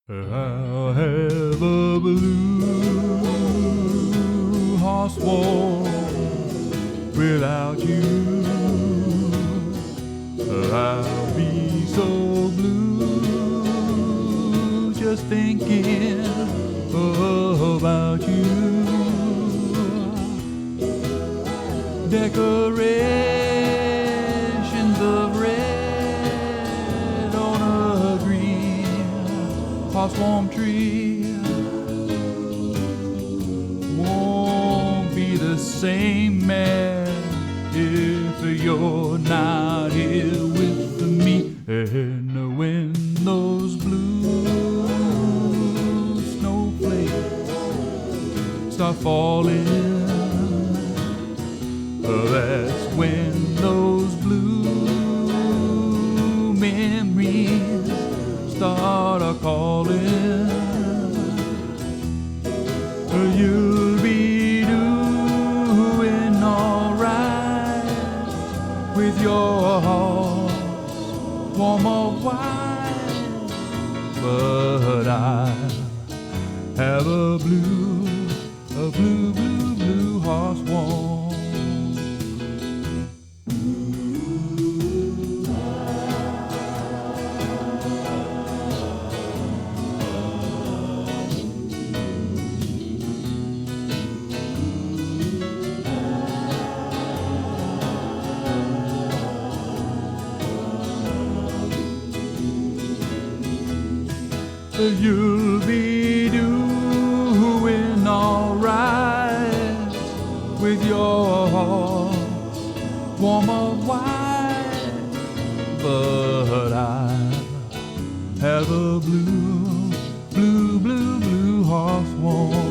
I'll have a blue horse walk without you. I'll be so blue just thinking about you. Decorations of red on a green hawthorn tree won't be the same, man, if you're not here with me. And when those blue snowflakes start falling, that's when those blue memories start a-calling. You'll be doing alright with your horse warm of white, but I have a blue, blue horse warm. You'll be doing alright with your horse warm of white, but I have a blue horse warm.